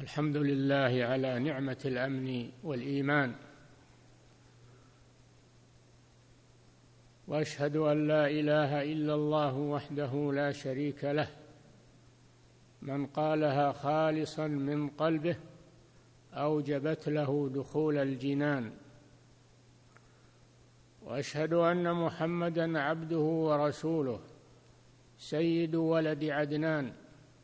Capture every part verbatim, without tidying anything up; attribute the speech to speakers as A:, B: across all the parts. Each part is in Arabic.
A: الحمد لله على نعمة الأمن والإيمان، وأشهد أن لا إله إلا الله وحده لا شريك له، من قالها خالصا من قلبه أوجبت له دخول الجنان. وأشهد أن محمدًا عبده ورسوله سيد ولد عدنان،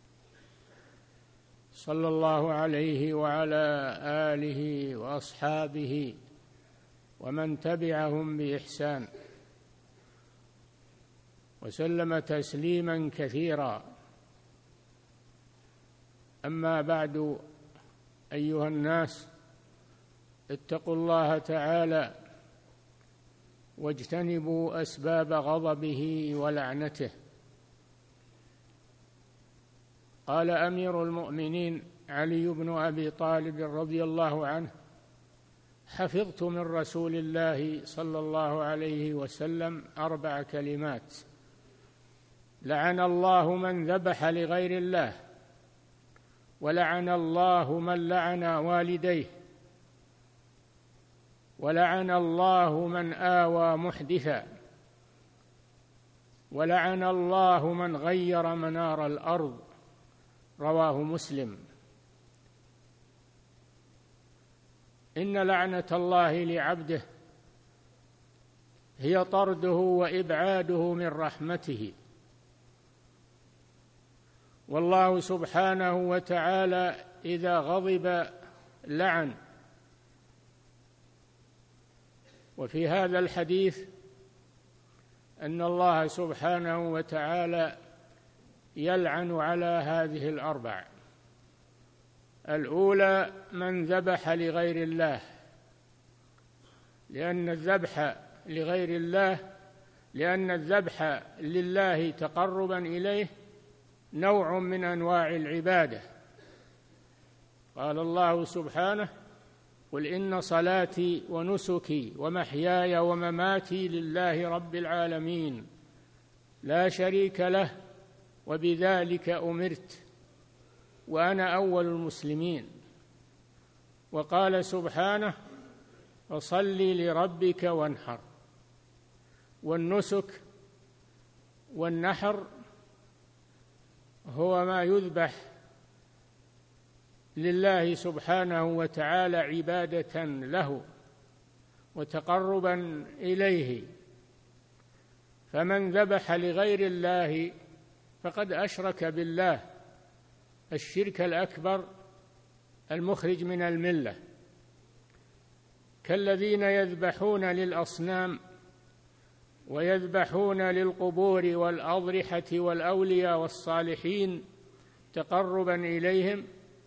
A: صلى الله عليه وعلى آله وأصحابه ومن تبعهم بإحسان، وسلم تسليمًا كثيرا. أما بعد، أيها الناس، اتقوا الله تعالى واجتنبوا أسباب غضبه ولعنته. قال أمير المؤمنين علي بن أبي طالب رضي الله عنه: حفظت من رسول الله صلى الله عليه وسلم أربع كلمات: لعن الله من ذبح لغير الله، ولعن الله من لعن والديه، ولعن الله من آوى محدثا، ولعن الله من غير منار الأرض. رواه مسلم. إن لعنة الله لعبده هي طرده وإبعاده من رحمته، والله سبحانه وتعالى إذا غضب لعن. وفي هذا الحديث أن الله سبحانه وتعالى يلعن على هذه الأربع: الأولى من ذبح لغير الله، لأن الذبح لغير الله لأن الذبح لله تقربا إليه نوع من أنواع العبادة. قال الله سبحانه: قل إن صلاتي ونسكي ومحياي ومماتي لله رب العالمين لا شريك له وبذلك أمرت وأنا أول المسلمين. وقال سبحانه: فصل لربك وانحر. والنسك والنحر هو ما يذبح لله سبحانه وتعالى عبادة له وتقربا إليه، فمن ذبح لغير الله فقد أشرك بالله الشرك الأكبر المخرج من الملة، كالذين يذبحون للأصنام ويذبحون للقبور والأضرحة والأولياء والصالحين تقربا إليهم.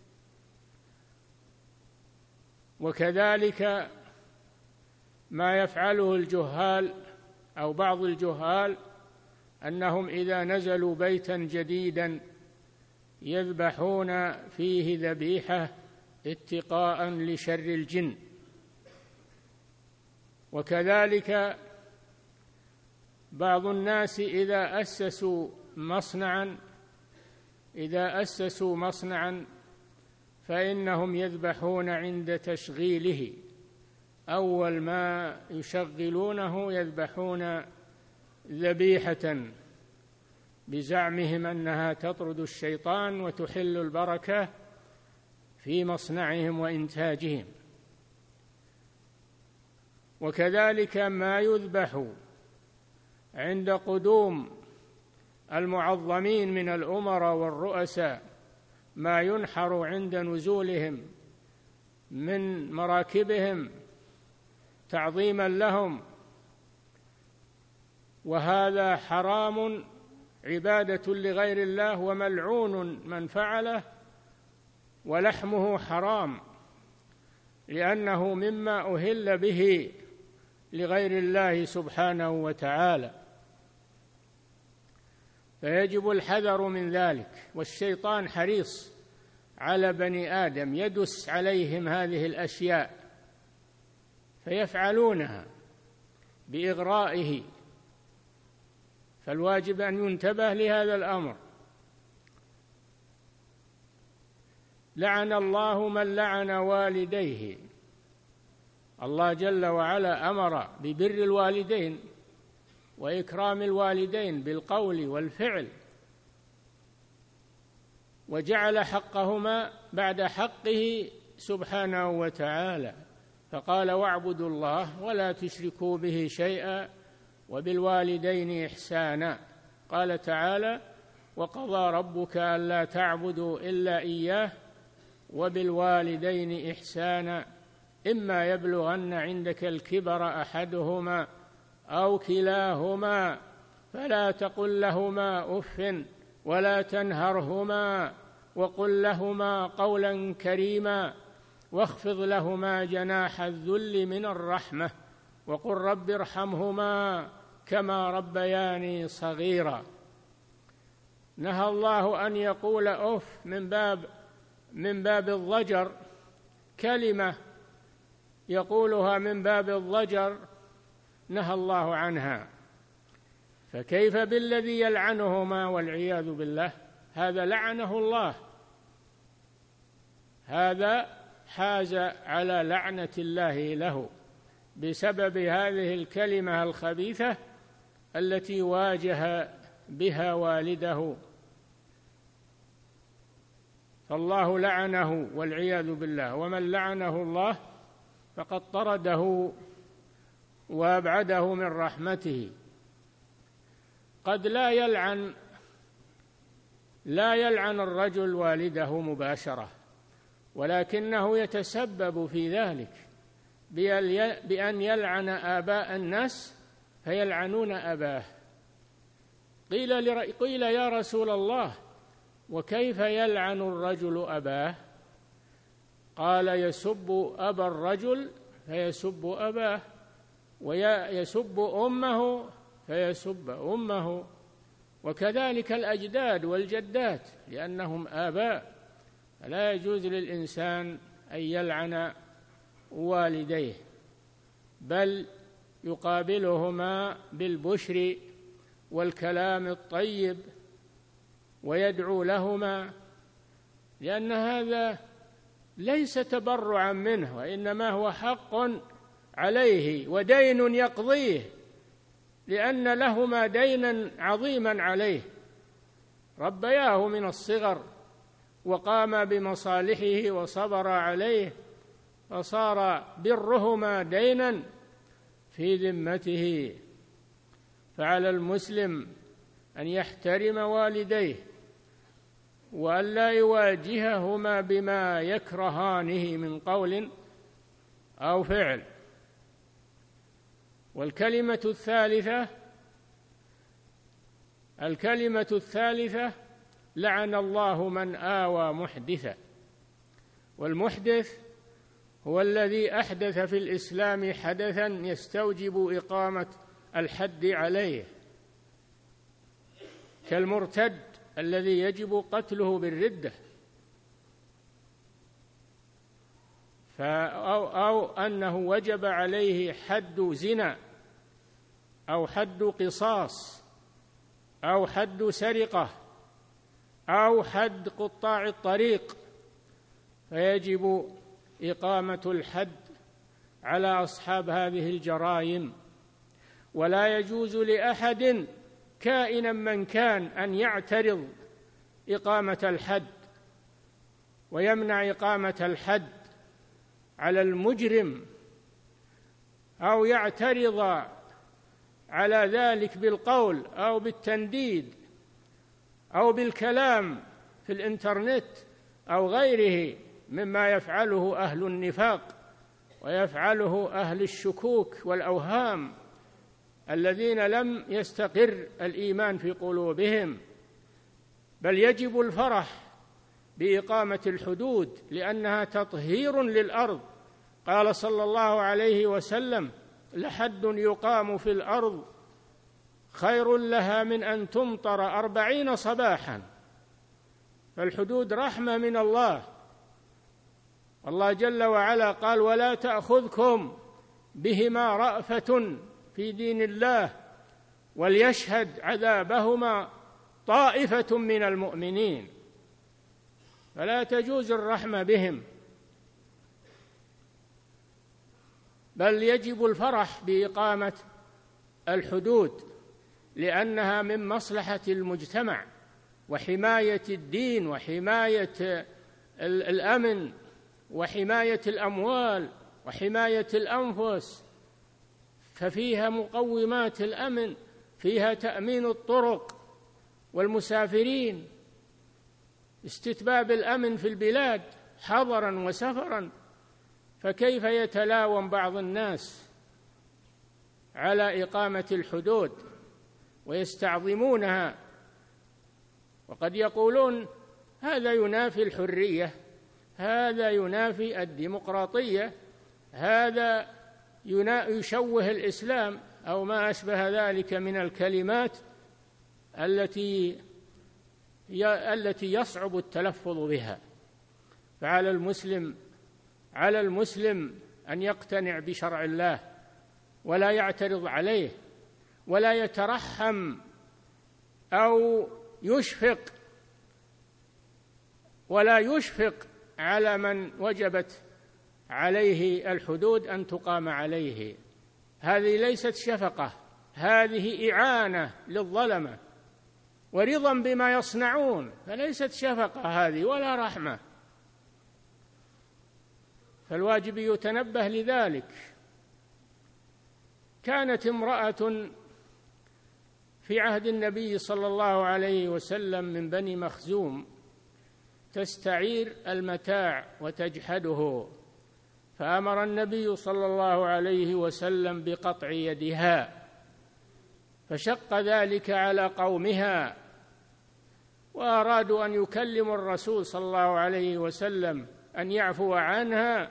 A: وكذلك ما يفعله الجهال أو بعض الجهال، أنهم إذا نزلوا بيتا جديدا يذبحون فيه ذبيحة اتقاء لشر الجن. وكذلك بعض الناس إذا أسسوا مصنعا إذا أسسوا مصنعا فإنهم يذبحون عند تشغيله، أول ما يشغلونه يذبحون ذبيحة بزعمهم أنها تطرد الشيطان وتحل البركة في مصنعهم وإنتاجهم. وكذلك ما يذبح عند قدوم المعظمين من الأمراء والرؤساء، ما ينحر عند نزولهم من مراكبهم تعظيما لهم، وهذا حرام عبادة لغير الله وملعون من فعله، ولحمه حرام لأنه مما أهل به لغير الله سبحانه وتعالى، فيجب الحذر من ذلك. والشيطان حريص على بني آدم، يدس عليهم هذه الأشياء فيفعلونها بإغرائه، فالواجب أن ينتبه لهذا الأمر. لعن الله من لعن والديه. الله جل وعلا أمر ببر الوالدين وإكرام الوالدين بالقول والفعل، وجعل حقهما بعد حقه سبحانه وتعالى، فقال: واعبدوا الله ولا تشركوا به شيئا وبالوالدين إحسانا. قال تعالى: وقضى ربك ألا تعبدوا إلا إياه وبالوالدين إحسانا إما يبلغن عندك الكبر أحدهما أو كلاهما فلا تقل لهما أف ولا تنهرهما وقل لهما قولا كريما واخفض لهما جناح الذل من الرحمة وقل رب ارحمهما كما ربياني صغيرا. نهى الله أن يقول أف من باب من باب الضجر، كلمة يقولها من باب الضجر نهى الله عنها، فكيف بالذي يلعنهما والعياذ بالله؟ هذا لعنه الله، هذا حاز على لعنة الله له بسبب هذه الكلمة الخبيثة التي واجه بها والده، فالله لعنه والعياذ بالله، ومن لعنه الله فقد طرده وأبعده من رحمته. قد لا يلعن لا يلعن الرجل والده مباشرة، ولكنه يتسبب في ذلك بأن يلعن آباء الناس فيلعنون أباه. قيل قيل يا رسول الله وكيف يلعن الرجل أباه؟ قال: يسب أبا الرجل فيسب أباه، ويسب أمه فيسب أمه، وكذلك الأجداد والجدات لأنهم آباء، فلا يجوز للإنسان أن يلعن والديه، بل يقابلهما بالبشر والكلام الطيب ويدعو لهما، لأن هذا ليس تبرعا منه، وإنما هو حق عليه ودين يقضيه، لأن لهما دينا عظيما عليه، ربياه من الصغر وقام بمصالحه وصبر عليه، فصار برهما دينا في ذمته. فعلى المسلم أن يحترم والديه وأن لا يواجههما بما يكرهانه من قول أو فعل. والكلمة الثالثة الكلمة الثالثة لعن الله من آوى محدثا. والمحدث هو الذي أحدث في الإسلام حدثا يستوجب إقامة الحد عليه، كالمرتد الذي يجب قتله بالردة، أو, أو أنه وجب عليه حد زنا أو حد قصاص أو حد سرقة أو حد قطاع الطريق، فيجب إقامة الحد على أصحاب هذه الجرائم. ولا يجوز لأحد كائنا من كان أن يعترض إقامة الحد ويمنع إقامة الحد على المجرم، أو يعترض على ذلك بالقول أو بالتنديد أو بالكلام في الإنترنت أو غيره مما يفعله أهل النفاق ويفعله أهل الشكوك والأوهام الذين لم يستقر الإيمان في قلوبهم. بل يجب الفرح بإقامة الحدود لأنها تطهير للأرض. قال صلى الله عليه وسلم: لحد يقام في الأرض خير لها من أن تمطر أربعين صباحا. فالحدود رحمة من الله، والله جل وعلا قال: ولا تأخذكم بهما رأفة في دين الله وليشهد عذابهما طائفة من المؤمنين. فلا تجوز الرحمة بهم، بل يجب الفرح بإقامة الحدود، لأنها من مصلحة المجتمع وحماية الدين وحماية الأمن وحماية الأموال وحماية الأنفس، ففيها مقومات الأمن، فيها تأمين الطرق والمسافرين، استتباب الأمن في البلاد حضرا وسفرا، فكيف يتلاوم بعض الناس على إقامة الحدود ويستعظمونها، وقد يقولون هذا ينافي الحرية، هذا ينافي الديمقراطية، هذا يشوه الإسلام أو ما أشبه ذلك من الكلمات التي التي يصعب التلفظ بها. فعلى المسلم على المسلم أن يقتنع بشرع الله ولا يعترض عليه ولا يترحم أو يشفق ولا يشفق على من وجبت عليه الحدود أن تقام عليه. هذه ليست شفقة، هذه إعانة للظلمة ورضا بما يصنعون، فليست شفقة هذه ولا رحمة. فالواجب يتنبه لذلك. كانت امرأة في عهد النبي صلى الله عليه وسلم من بني مخزوم تستعير المتاع وتجحده، فأمر النبي صلى الله عليه وسلم بقطع يدها، فشق ذلك على قومها، وأرادوا أن يكلموا الرسول صلى الله عليه وسلم أن يعفو عنها،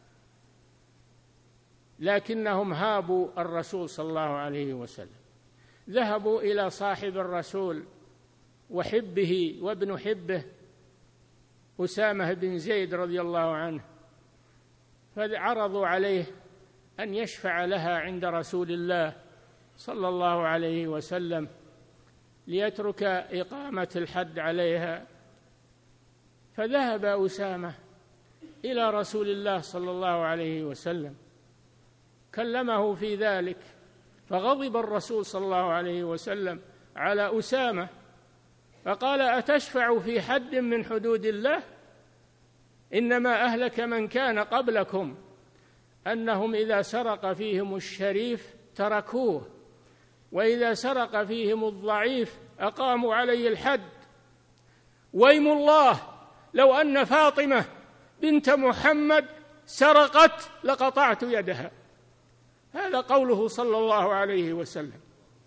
A: لكنهم هابوا الرسول صلى الله عليه وسلم. ذهبوا إلى صاحب الرسول وحبه وابن حبه أسامة بن زيد رضي الله عنه، فعرضوا عليه أن يشفع لها عند رسول الله صلى الله عليه وسلم ليترك إقامة الحد عليها. فذهب أسامة إلى رسول الله صلى الله عليه وسلم كلمه في ذلك، فغضب الرسول صلى الله عليه وسلم على أسامة فقال: أتشفع في حد من حدود الله؟ إنما أهلك من كان قبلكم أنهم إذا سرق فيهم الشريف تركوه، وإذا سرق فيهم الضعيف أقاموا عليه الحد. ويم الله لو أن فاطمة بنت محمد سرقت لقطعت يدها. هذا قوله صلى الله عليه وسلم.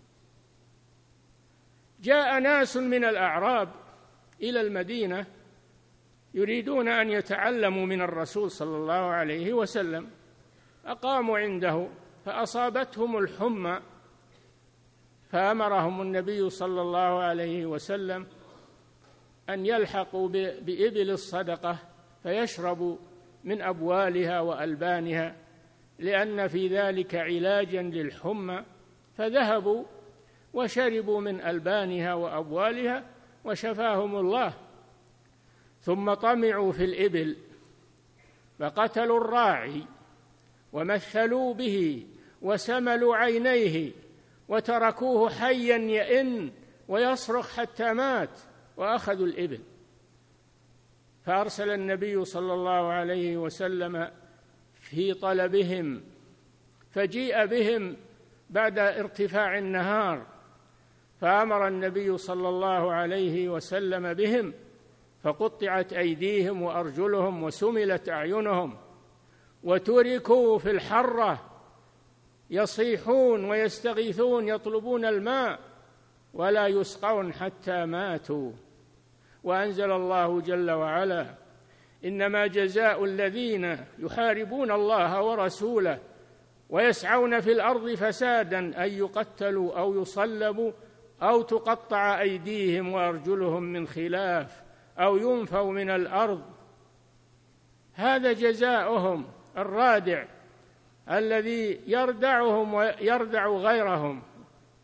A: جاء ناس من الأعراب إلى المدينة يريدون أن يتعلموا من الرسول صلى الله عليه وسلم، أقاموا عنده فأصابتهم الحمى، فأمرهم النبي صلى الله عليه وسلم أن يلحقوا بإبل الصدقة فيشربوا من أبوالها وألبانها، لأن في ذلك علاجا للحمى. فذهبوا وشربوا من ألبانها وأبوالها وشفاهم الله. ثم طمعوا في الإبل فقتلوا الراعي ومثلوا به وسملوا عينيه وتركوه حيا يئن ويصرخ حتى مات، وأخذوا الإبل. فأرسل النبي صلى الله عليه وسلم في طلبهم، فجيء بهم بعد ارتفاع النهار، فأمر النبي صلى الله عليه وسلم بهم فقطعت أيديهم وأرجلهم وسملت أعينهم، وتركوا في الحرة يصيحون ويستغيثون يطلبون الماء ولا يسقون حتى ماتوا. وأنزل الله جل وعلا: إنما جزاء الذين يحاربون الله ورسوله ويسعون في الأرض فسادا أن يقتلوا أو يصلبوا أو تقطع أيديهم وأرجلهم من خلاف أو ينفوا من الأرض. هذا جزاؤهم الرادع الذي يردعهم ويردع غيرهم،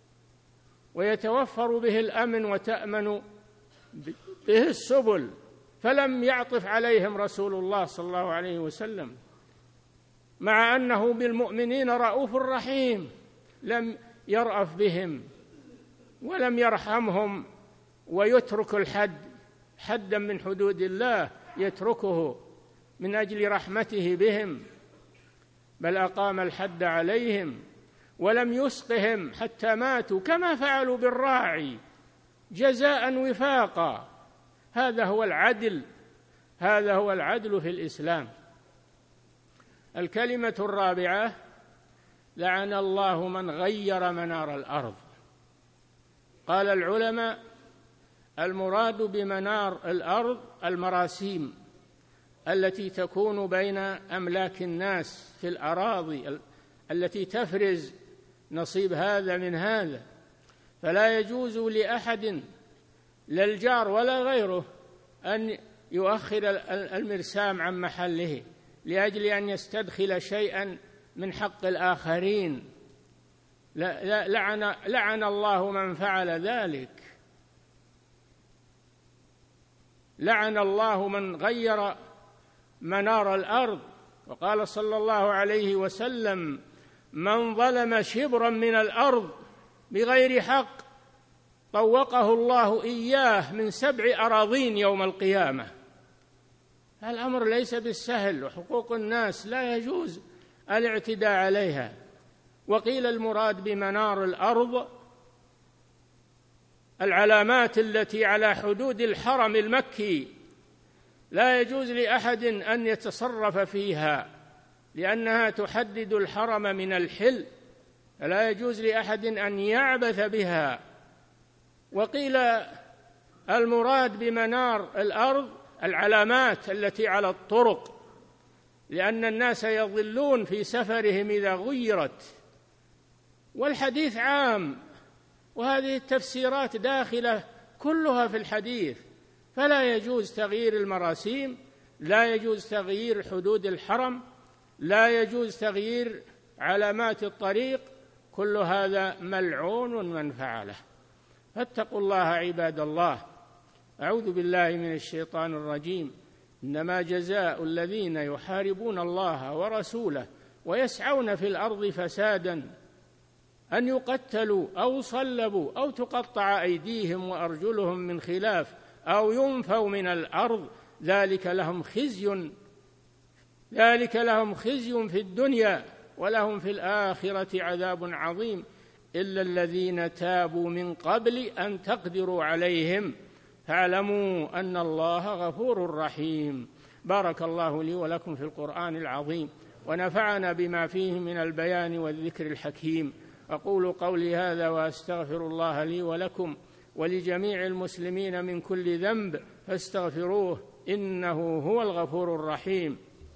A: ويتوفر به الأمن وتأمن به السبل فلم يعطف عليهم رسول الله صلى الله عليه وسلم، مع أنه بالمؤمنين رؤوف رحيم، لم يرأف بهم ولم يرحمهم ويترك الحد، حدا من حدود الله يتركه من أجل رحمته بهم، بل أقام الحد عليهم ولم يسقهم حتى ماتوا، كما فعلوا بالراعي جزاء وفاقا. هذا هو العدل، هذا هو العدل في الإسلام. الكلمة الرابعة: لعن الله من غير منار الأرض. قال العلماء: المراد بمنار الأرض المراسيم التي تكون بين أملاك الناس في الأراضي التي تفرز نصيب هذا من هذا، فلا يجوز لأحد لا الجار ولا غيره أن يؤخر المرسام عن محله لأجل أن يستدخل شيئا من حق الآخرين. لعن, لعن الله من فعل ذلك، لعن الله من غير منار الأرض. وقال صلى الله عليه وسلم: من ظلم شبرا من الأرض بغير حق طوقه الله إياه من سبع أراضين يوم القيامة. الأمر ليس بالسهل، وحقوق الناس لا يجوز الاعتداء عليها. وقيل المراد بمنار الأرض العلامات التي على حدود الحرم المكي، لا يجوز لأحد أن يتصرف فيها لأنها تحدد الحرم من الحل، فلا يجوز لأحد أن يعبث بها. وقيل المراد بمنار الأرض العلامات التي على الطرق، لأن الناس يضلون في سفرهم إذا غيرت. والحديث عام، وهذه التفسيرات داخلة كلها في الحديث، فلا يجوز تغيير المراسيم، لا يجوز تغيير حدود الحرم، لا يجوز تغيير علامات الطريق، كل هذا ملعون من فعله. فاتقوا الله عباد الله. أعوذ بالله من الشيطان الرجيم. إنما جزاء الذين يحاربون الله ورسوله ويسعون في الأرض فسادا أن يقتلوا أو صلبوا أو تقطع أيديهم وأرجلهم من خلاف أو ينفوا من الأرض، ذلك لهم خزي ذلك لهم خزي في الدنيا ولهم في الآخرة عذاب عظيم، إلا الذين تابوا من قبل أن تقدروا عليهم فاعلموا أن الله غفور رحيم. بارك الله لي ولكم في القرآن العظيم، ونفعنا بما فيه من البيان والذكر الحكيم. أقول قولي هذا وأستغفر الله لي ولكم ولجميع المسلمين من كل ذنب فاستغفروه إنه هو الغفور الرحيم.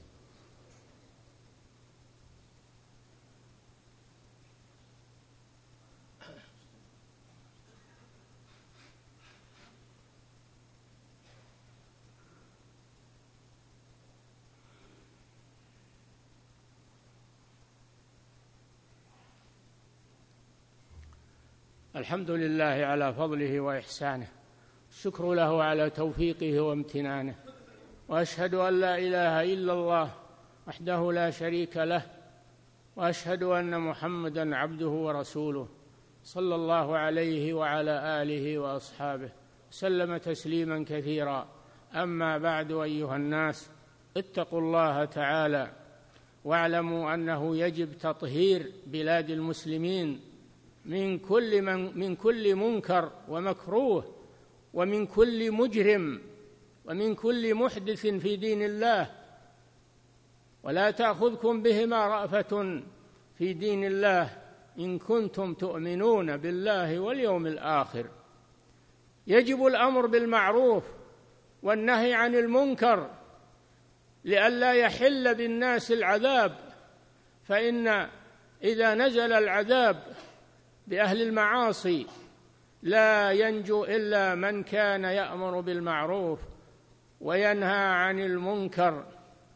A: الحمد لله على فضله وإحسانه، الشكر له على توفيقه وامتنانه، وأشهد أن لا إله إلا الله وحده لا شريك له، وأشهد أن محمدًا عبده ورسوله صلى الله عليه وعلى آله وأصحابه سلم تسليمًا كثيرا. أما بعد، أيها الناس، اتقوا الله تعالى واعلموا أنه يجب تطهير بلاد المسلمين من كل من من كل منكر ومكروه، ومن كل مجرم، ومن كل محدث في دين الله، ولا تأخذكم بهما رأفة في دين الله إن كنتم تؤمنون بالله واليوم الآخر. يجب الأمر بالمعروف والنهي عن المنكر لئلا يحل بالناس العذاب، فإن إذا نزل العذاب بأهل المعاصي لا ينجو إلا من كان يأمر بالمعروف وينهى عن المنكر،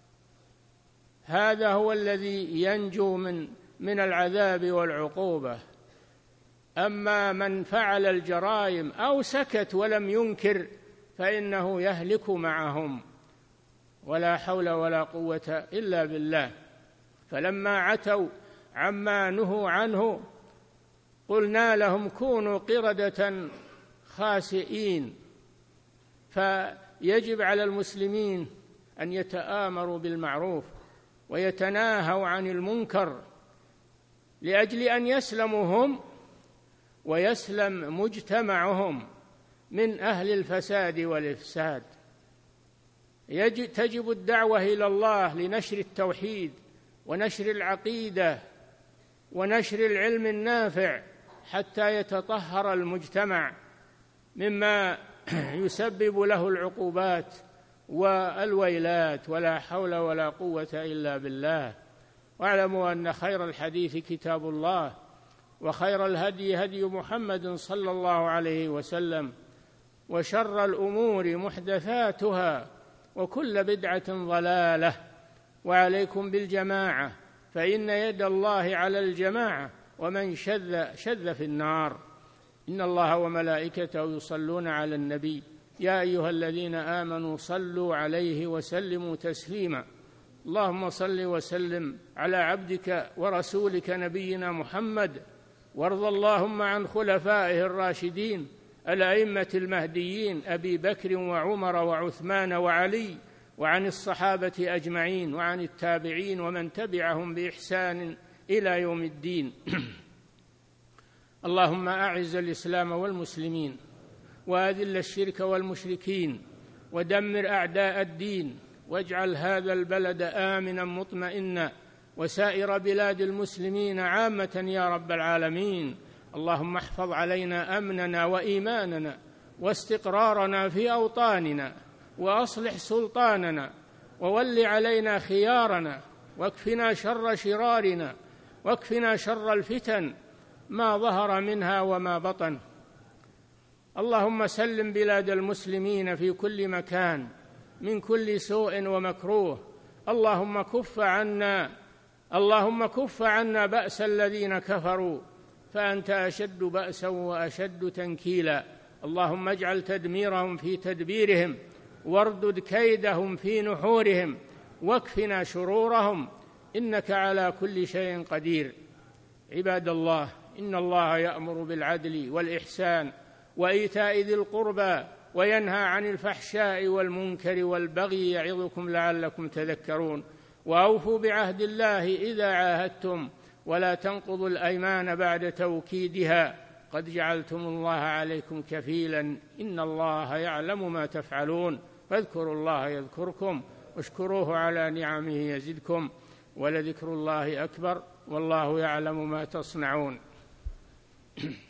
A: هذا هو الذي ينجو من من العذاب والعقوبة. أما من فعل الجرائم أو سكت ولم ينكر فإنه يهلك معهم، ولا حول ولا قوة إلا بالله. فلما عتوا عما نهوا عنه قلنا لهم كونوا قردة خاسئين. فيجب على المسلمين أن يتآمروا بالمعروف ويتناهوا عن المنكر لأجل أن يسلموا هم ويسلم مجتمعهم من أهل الفساد والإفساد. تجب الدعوة إلى الله لنشر التوحيد ونشر العقيدة ونشر العلم النافع حتى يتطهر المجتمع مما يسبب له العقوبات والويلات، ولا حول ولا قوة إلا بالله. واعلموا أن خير الحديث كتاب الله، وخير الهدي هدي محمد صلى الله عليه وسلم، وشر الأمور محدثاتها، وكل بدعة ضلالة. وعليكم بالجماعة، فإن يد الله على الجماعة، ومن شذ شذ في النار. إن الله وملائكته يصلون على النبي يا أيها الذين آمنوا صلوا عليه وسلموا تسليما. اللهم صل وسلم على عبدك ورسولك نبينا محمد، وارض اللهم عن خلفائه الراشدين الأئمة المهديين أبي بكر وعمر وعثمان وعلي، وعن الصحابة أجمعين، وعن التابعين ومن تبعهم بإحسان إلى يوم الدين. اللهم أعز الإسلام والمسلمين، وأذل الشرك والمشركين، ودمر أعداء الدين، واجعل هذا البلد آمنا مطمئنا، وسائر بلاد المسلمين عامة يا رب العالمين. اللهم احفظ علينا أمننا وإيماننا واستقرارنا في أوطاننا، وأصلح سلطاننا، وول علينا خيارنا، واكفنا شر شرارنا، واكفنا شر الفتن ما ظهر منها وما بطن. اللهم سلم بلاد المسلمين في كل مكان من كل سوء ومكروه. اللهم كف عنا اللهم كف عنا بأس الذين كفروا، فأنت أشد بأسا وأشد تنكيلا. اللهم اجعل تدميرهم في تدبيرهم، واردد كيدهم في نحورهم، واكفنا شرورهم، إنك على كل شيء قدير. عباد الله، إن الله يأمر بالعدل والإحسان وإيتاء ذي القربى، وينهى عن الفحشاء والمنكر والبغي، يعظكم لعلكم تذكرون. وأوفوا بعهد الله إذا عاهدتم، ولا تنقضوا الأيمان بعد توكيدها، قد جعلتم الله عليكم كفيلا، إن الله يعلم ما تفعلون. فاذكروا الله يذكركم، واشكروه على نعمه يزدكم، ولذكر الله أكبر، والله يعلم ما تصنعون.